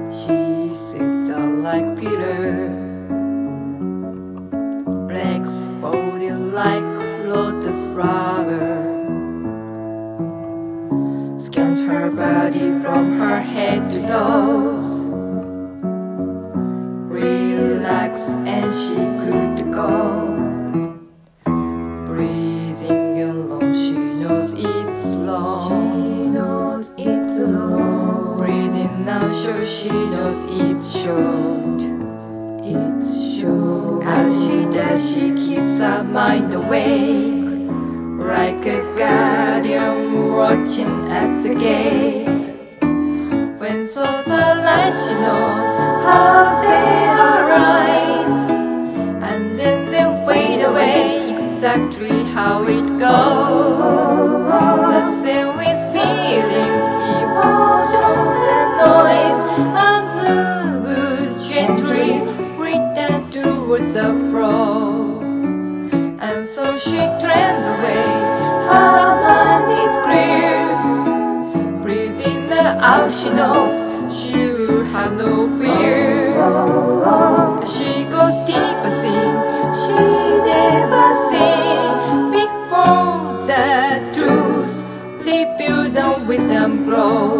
She sits out like Peter, legs folded like lotus flower, scans her body from her head to toes. Relax and she good to go. Breathing alone, she knows it's long. She knows it's long. Breathing out, sure she knows it's short. It's short. As she does, she keeps her mind awake, like a guardian watching at the gate. When souls align, she knows how they arise, and then they fade away, exactly how it goes. The same with feelings, emotions and noise. I move gently, return towards the flow, and so she trends away. Her mind is clear. Breathing out, she knows she will have no fear. She goes deeper, see she never seen before. The truth revealed and wisdom grows.